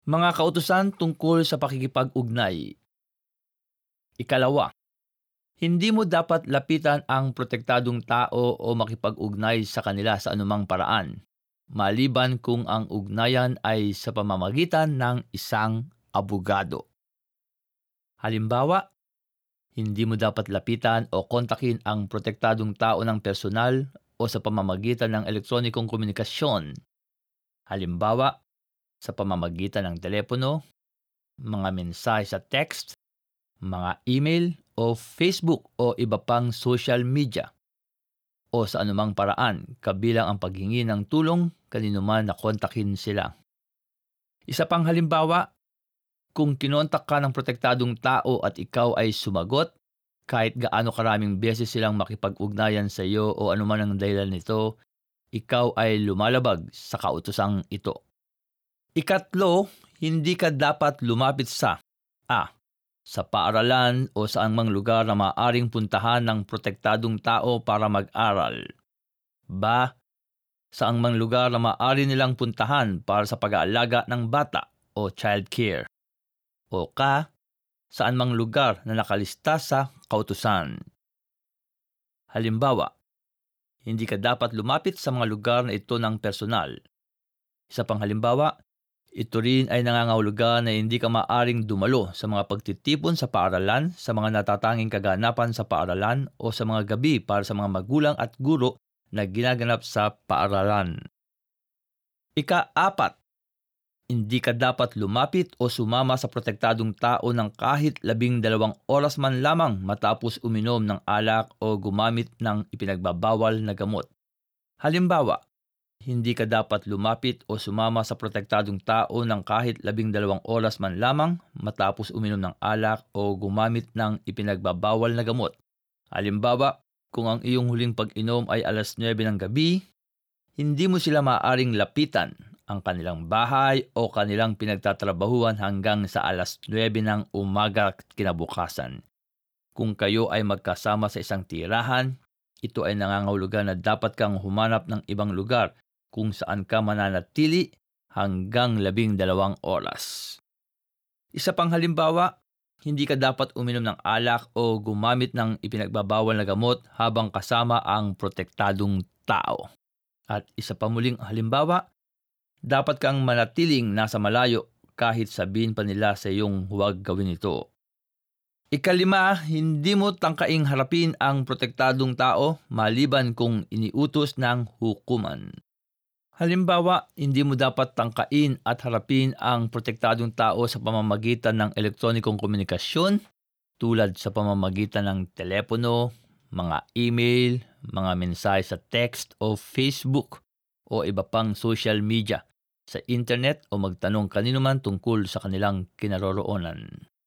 Mga kautusan tungkol sa pakikipag-ugnay. Ikalawa, hindi mo dapat lapitan ang protektadong tao o makipag-ugnay sa kanila sa anumang paraan, maliban kung ang ugnayan ay sa pamamagitan ng isang abogado. Halimbawa, hindi mo dapat lapitan o kontakin ang protektadong tao ng personal o sa pamamagitan ng elektronikong komunikasyon. Halimbawa, sa pamamagitan ng telepono, mga mensahe sa text, mga email o Facebook o iba pang social media, o sa anumang paraan kabilang ang paghingi ng tulong kanino man na kontakin sila. Isa pang halimbawa, kung kinontak ka ng protektadong tao at ikaw ay sumagot, kahit gaano karaming beses silang makipag-ugnayan sa iyo o anuman ang dahilan nito, ikaw ay lumalabag sa kautusang ito. Ikatlo, hindi ka dapat lumapit sa paaralan o saang mang lugar na maaaring puntahan ng protektadong tao para mag-aral. Saang mang lugar na maaari nilang puntahan para sa pag-aalaga ng bata o child care. O saan mang lugar na nakalista sa kautusan. Halimbawa, hindi ka dapat lumapit sa mga lugar na ito ng personal. Isa pang halimbawa, ito rin ay nangangahulugan na hindi ka maaring dumalo sa mga pagtitipon sa paaralan, sa mga natatanging kaganapan sa paaralan o sa mga gabi para sa mga magulang at guro na ginaganap sa paaralan. Ika-4, hindi ka dapat lumapit o sumama sa protektadong tao ng kahit 12 oras man lamang matapos uminom ng alak o gumamit ng ipinagbabawal na gamot. Halimbawa, hindi ka dapat lumapit o sumama sa protektadong tao ng kahit 12 oras man lamang matapos uminom ng alak o gumamit ng ipinagbabawal na gamot. Halimbawa, kung ang iyong huling pag-inom ay alas 9 ng gabi, hindi mo sila maaaring lapitan ang kanilang bahay o kanilang pinagtatrabahuan hanggang sa alas 9 ng umaga kinabukasan. Kung kayo ay magkasama sa isang tirahan, ito ay nangangahulugan na dapat kang humanap ng ibang lugar kung saan ka mananatili hanggang 12 oras. Isa pang halimbawa, hindi ka dapat uminom ng alak o gumamit ng ipinagbabawal na gamot habang kasama ang protektadong tao. At isa pa muling halimbawa, dapat kang manatiling nasa malayo kahit sabihin pa nila sa iyong huwag gawin ito. Ika-5, hindi mo tangkaing harapin ang protektadong tao maliban kung iniutos ng hukuman. Halimbawa, hindi mo dapat tangkain at harapin ang protektadong tao sa pamamagitan ng elektronikong komunikasyon tulad sa pamamagitan ng telepono, mga email, mga mensahe sa text o Facebook o iba pang social media sa internet o magtanong kanino man tungkol sa kanilang kinaroroonan.